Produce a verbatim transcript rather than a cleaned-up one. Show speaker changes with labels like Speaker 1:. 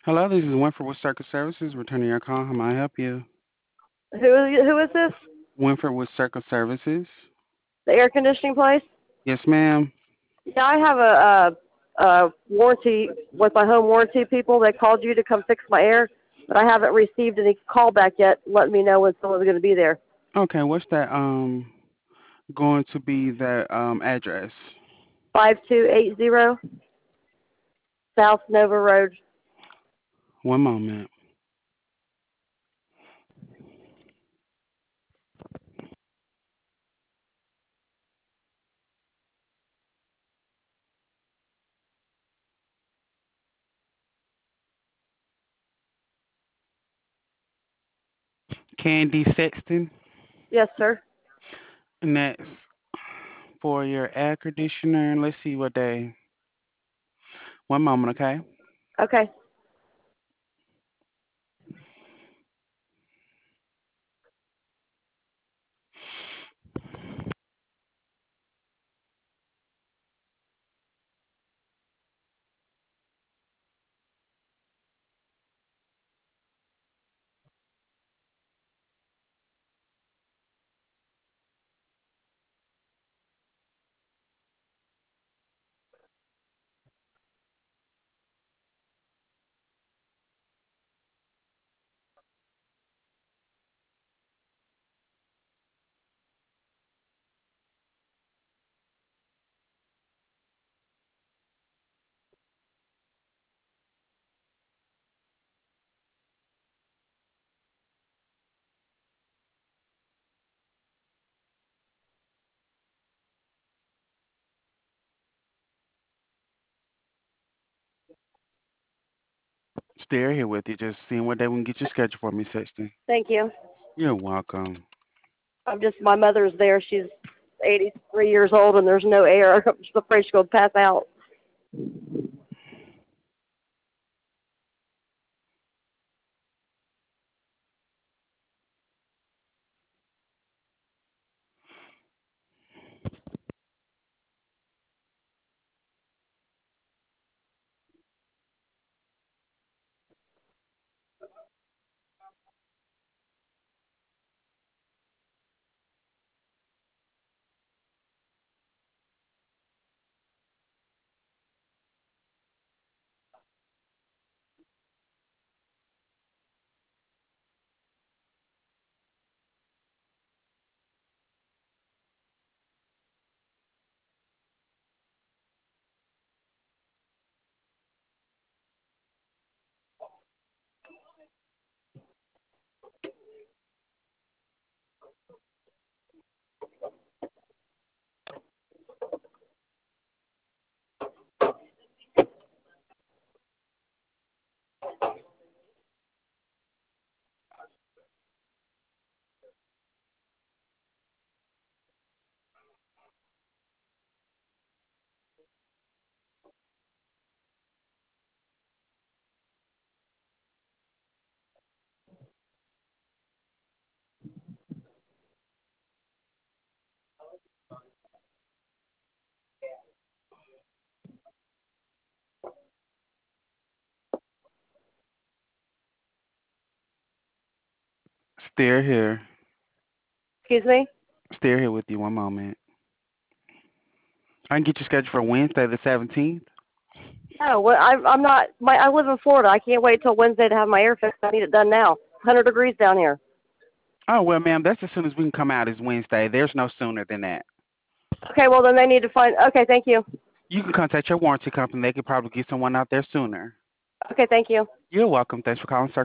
Speaker 1: Hello, this is Winford with Circus Services. Returning your call. How may I help you?
Speaker 2: Who who is this?
Speaker 1: Winford with Circus Services.
Speaker 2: The air conditioning place?
Speaker 1: Yes, ma'am.
Speaker 2: Yeah, I have a, a, a warranty with my home warranty people. They called you to come fix my air, but I haven't received any call back yet letting me know when someone's going to be there.
Speaker 1: Okay, what's that um going to be that um address?
Speaker 2: five two eight zero South Nova Road.
Speaker 1: One moment. Candy Sexton.
Speaker 2: Yes, sir.
Speaker 1: And that's for your air conditioner. Let's see what day. One moment, okay?
Speaker 2: Okay.
Speaker 1: Stay here with you. Just seeing what day we can get you scheduled for me, Sexton.
Speaker 2: Thank you.
Speaker 1: You're welcome.
Speaker 2: I'm just, my mother's there. She's eighty-three years old and there's no air. I'm just afraid she's going to pass out.
Speaker 1: Stay here.
Speaker 2: Excuse me?
Speaker 1: Stay here with you. One moment. I can get you scheduled for Wednesday the seventeenth.
Speaker 2: No, well, I, I'm not, my, I live in Florida. I can't wait till Wednesday to have my air fixed. I need it done now. one hundred degrees down here.
Speaker 1: Oh, well, ma'am, that's as soon as we can come out is Wednesday. There's no sooner than that.
Speaker 2: Okay, well, then they need to find, okay, thank you.
Speaker 1: You can contact your warranty company. They could probably get someone out there sooner.
Speaker 2: Okay, thank you.
Speaker 1: You're welcome. Thanks for calling, sir.